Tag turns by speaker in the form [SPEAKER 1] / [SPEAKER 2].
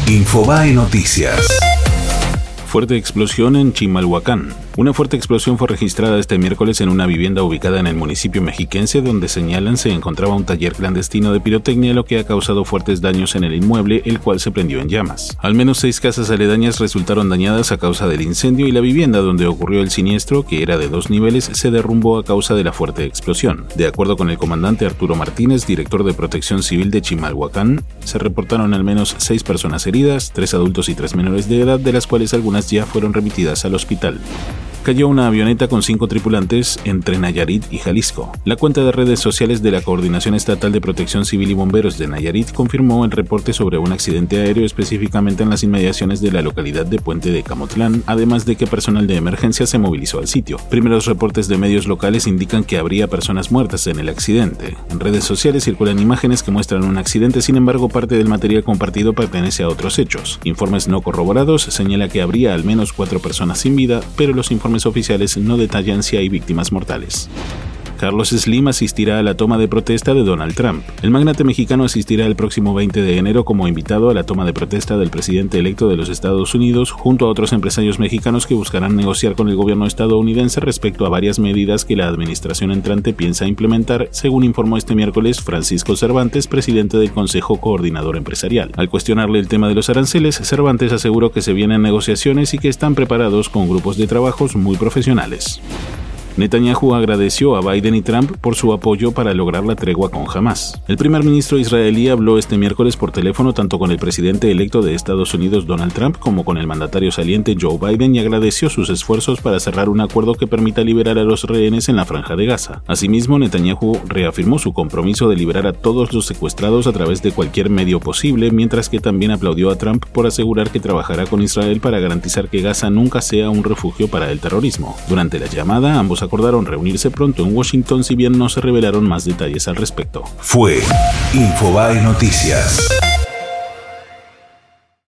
[SPEAKER 1] Infobae Noticias.
[SPEAKER 2] Fuerte explosión en Chimalhuacán. Una fuerte explosión fue registrada este miércoles en una vivienda ubicada en el municipio mexiquense, donde señalan se encontraba un taller clandestino de pirotecnia, lo que ha causado fuertes daños en el inmueble, el cual se prendió en llamas. Al menos 6 casas aledañas resultaron dañadas a causa del incendio y la vivienda donde ocurrió el siniestro, que era de 2 niveles, se derrumbó a causa de la fuerte explosión. De acuerdo con el comandante Arturo Martínez, director de Protección Civil de Chimalhuacán, se reportaron al menos 6 personas heridas, 3 adultos y 3 menores de edad, de las cuales algunas ya fueron remitidas al hospital. Cayó una avioneta con 5 tripulantes entre Nayarit y Jalisco. La cuenta de redes sociales de la Coordinación Estatal de Protección Civil y Bomberos de Nayarit confirmó el reporte sobre un accidente aéreo específicamente en las inmediaciones de la localidad de Puente de Camotlán, además de que personal de emergencia se movilizó al sitio. Primeros reportes de medios locales indican que habría personas muertas en el accidente. En redes sociales circulan imágenes que muestran un accidente, sin embargo parte del material compartido pertenece a otros hechos. Informes no corroborados señalan que habría al menos 4 personas sin vida, pero los informes oficiales no detallan si hay víctimas mortales. Carlos Slim asistirá a la toma de protesta de Donald Trump. El magnate mexicano asistirá el próximo 20 de enero como invitado a la toma de protesta del presidente electo de los Estados Unidos, junto a otros empresarios mexicanos que buscarán negociar con el gobierno estadounidense respecto a varias medidas que la administración entrante piensa implementar, según informó este miércoles Francisco Cervantes, presidente del Consejo Coordinador Empresarial. Al cuestionarle el tema de los aranceles, Cervantes aseguró que se vienen negociaciones y que están preparados con grupos de trabajos muy profesionales. Netanyahu agradeció a Biden y Trump por su apoyo para lograr la tregua con Hamás. El primer ministro israelí habló este miércoles por teléfono tanto con el presidente electo de Estados Unidos Donald Trump como con el mandatario saliente Joe Biden y agradeció sus esfuerzos para cerrar un acuerdo que permita liberar a los rehenes en la Franja de Gaza. Asimismo, Netanyahu reafirmó su compromiso de liberar a todos los secuestrados a través de cualquier medio posible, mientras que también aplaudió a Trump por asegurar que trabajará con Israel para garantizar que Gaza nunca sea un refugio para el terrorismo. Durante la llamada, ambos acordaron reunirse pronto en Washington, si bien no se revelaron más detalles al respecto.
[SPEAKER 1] Fue Infobae Noticias.